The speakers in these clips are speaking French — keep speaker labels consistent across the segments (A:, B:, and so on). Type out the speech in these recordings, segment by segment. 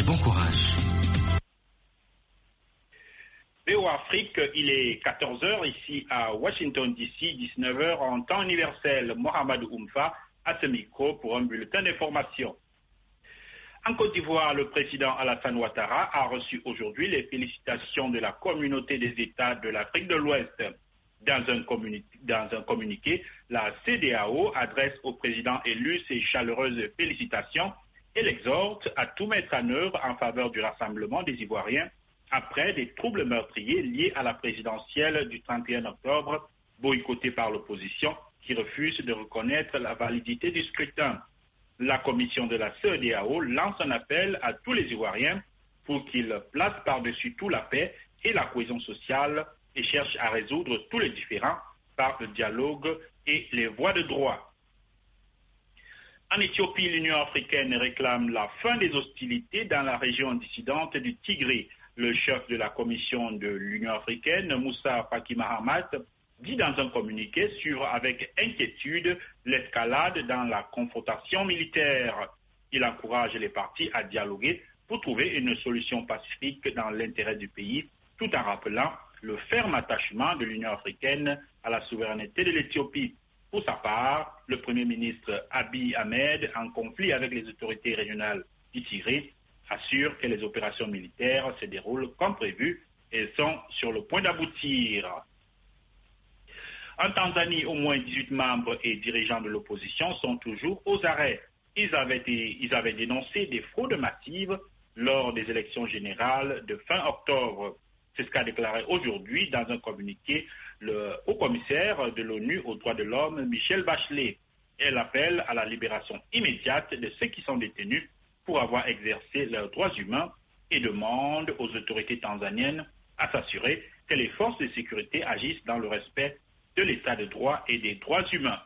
A: bon courage.
B: VOA Afrique, il est 14h ici à Washington DC, 19h en temps universel. Mohamed Oumfa à ce micro pour un bulletin d'information. En Côte d'Ivoire, le président Alassane Ouattara a reçu aujourd'hui les félicitations de la communauté des États de l'Afrique de l'Ouest. Dans un communiqué, la CEDEAO adresse au président élu ses chaleureuses félicitations et l'exhorte à tout mettre en œuvre en faveur du rassemblement des Ivoiriens après des troubles meurtriers liés à la présidentielle du 31 octobre, boycottée par l'opposition qui refuse de reconnaître la validité du scrutin. La commission de la CEDEAO lance un appel à tous les Ivoiriens pour qu'ils placent par-dessus tout la paix et la cohésion sociale et cherchent à résoudre tous les différends par le dialogue et les voies de droit. En Éthiopie, l'Union africaine réclame la fin des hostilités dans la région dissidente du Tigré. Le chef de la commission de l'Union africaine, Moussa Faki Mahamat, dit dans un communiqué suivre avec inquiétude l'escalade dans la confrontation militaire. Il encourage les parties à dialoguer pour trouver une solution pacifique dans l'intérêt du pays, tout en rappelant le ferme attachement de l'Union africaine à la souveraineté de l'Éthiopie. Pour sa part, le Premier ministre Abiy Ahmed, en conflit avec les autorités régionales du Tigré, assure que les opérations militaires se déroulent comme prévu et sont sur le point d'aboutir. En Tanzanie, au moins 18 membres et dirigeants de l'opposition sont toujours aux arrêts. Ils avaient dénoncé des fraudes massives lors des élections générales de fin octobre. C'est ce qu'a déclaré aujourd'hui dans un communiqué le haut-commissaire de l'ONU aux droits de l'homme, Michelle Bachelet. Elle appelle à la libération immédiate de ceux qui sont détenus pour avoir exercé leurs droits humains et demande aux autorités tanzaniennes à s'assurer que les forces de sécurité agissent dans le respect de l'état de droit et des droits humains.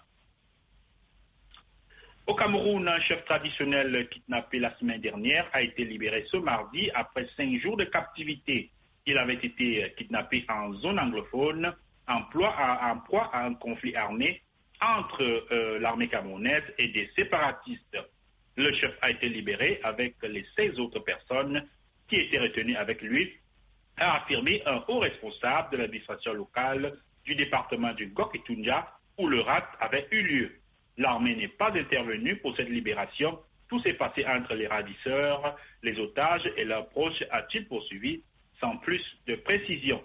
B: Au Cameroun, un chef traditionnel kidnappé la semaine dernière a été libéré ce mardi après 5 jours de captivité. Il avait été kidnappé en zone anglophone, en proie à un conflit armé entre l'armée camerounaise et des séparatistes. Le chef a été libéré avec les 16 autres personnes qui étaient retenues avec lui, a affirmé un haut responsable de l'administration locale du département du Gok-Itunja où le rapt avait eu lieu. L'armée n'est pas intervenue pour cette libération. Tout s'est passé entre les ravisseurs, les otages et leurs proches, a-t-il poursuivi, sans plus de précision.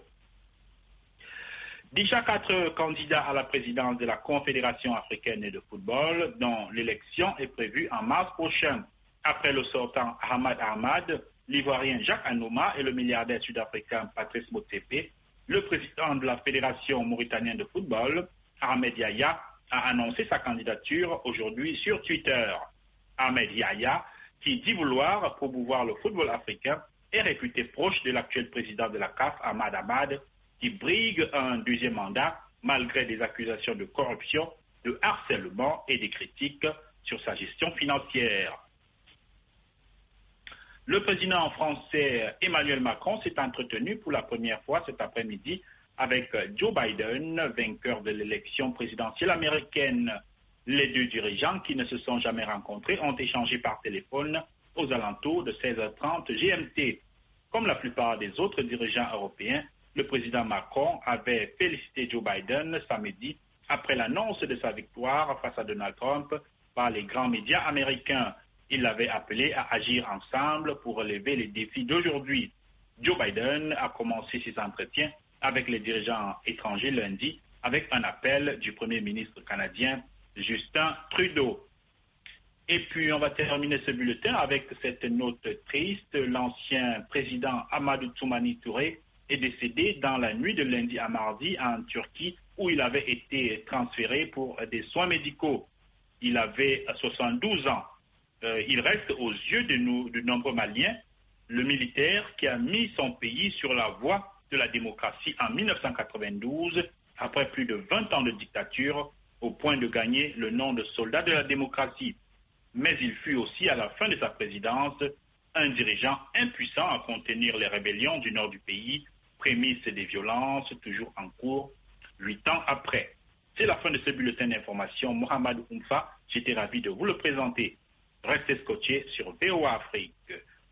B: Déjà 4 candidats à la présidence de la Confédération africaine de football, dont l'élection est prévue en mars prochain. Après le sortant Ahmad Ahmad, l'Ivoirien Jacques Anouma et le milliardaire sud-africain Patrice Motsepe, le président de la Fédération mauritanienne de football, Ahmed Yahya, a annoncé sa candidature aujourd'hui sur Twitter. Ahmed Yahya, qui dit vouloir promouvoir le football africain, est réputé proche de l'actuel président de la CAF, Ahmad Ahmad, qui brigue un deuxième mandat malgré des accusations de corruption, de harcèlement et des critiques sur sa gestion financière. Le président français Emmanuel Macron s'est entretenu pour la première fois cet après-midi avec Joe Biden, vainqueur de l'élection présidentielle américaine. Les deux dirigeants qui ne se sont jamais rencontrés ont échangé par téléphone aux alentours de 16h30 GMT. Comme la plupart des autres dirigeants européens, le président Macron avait félicité Joe Biden samedi après l'annonce de sa victoire face à Donald Trump par les grands médias américains. Il l'avait appelé à agir ensemble pour relever les défis d'aujourd'hui. Joe Biden a commencé ses entretiens avec les dirigeants étrangers lundi avec un appel du Premier ministre canadien Justin Trudeau. Et puis, on va terminer ce bulletin avec cette note triste. L'ancien président Amadou Toumani Touré est décédé dans la nuit de lundi à mardi en Turquie où il avait été transféré pour des soins médicaux. Il avait 72 ans. Il reste aux yeux de nombreux Maliens le militaire qui a mis son pays sur la voie de la démocratie en 1992 après plus de 20 ans de dictature au point de gagner le nom de soldat de la démocratie. Mais il fut aussi à la fin de sa présidence un dirigeant impuissant à contenir les rébellions du nord du pays, prémices des violences toujours en cours 8 ans après. C'est la fin de ce bulletin d'information. Mohamed Oumfa, j'étais ravi de vous le présenter. Restez scotchés sur VOA Afrique.